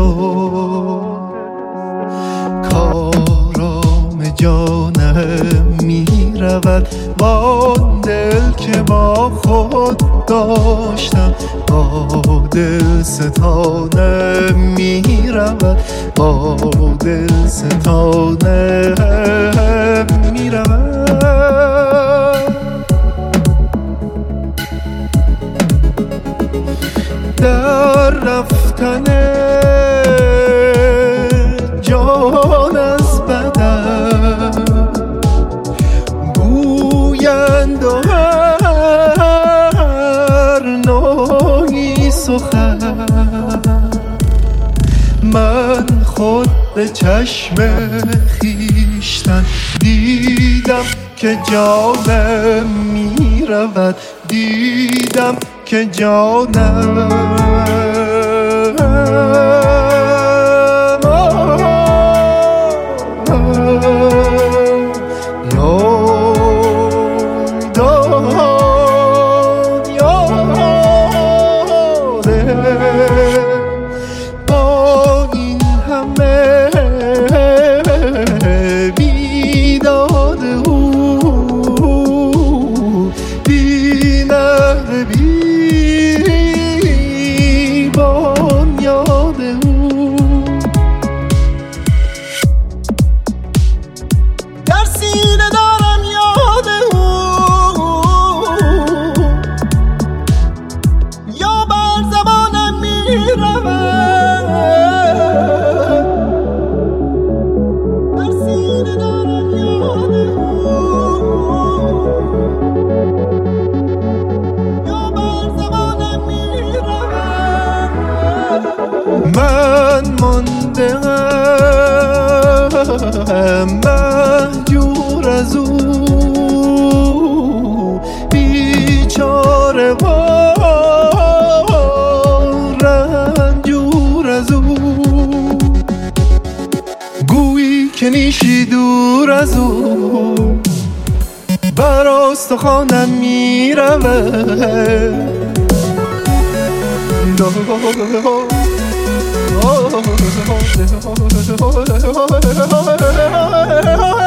تو کارام جانم می رود با دل که با خود داشتم، با دل ستانم می رود، با دل ستانم می رود. در رفتن جان از بدن گویند و هر نوعی سخن، من خود به چشم خویشتن دیدم که جانم می رود، دیدم که جانم با این همه بیداد او، بی مهر بی بنیاد او، در سینه دارم یاد او، یا بر زبانم می رود، در سینه دارم یاد او، یا بر زبانم می رود. من مانده ام مهجور از او، بیچاره و رنجور از او، گویی که نیشی دور از او بر استخوانم می رود.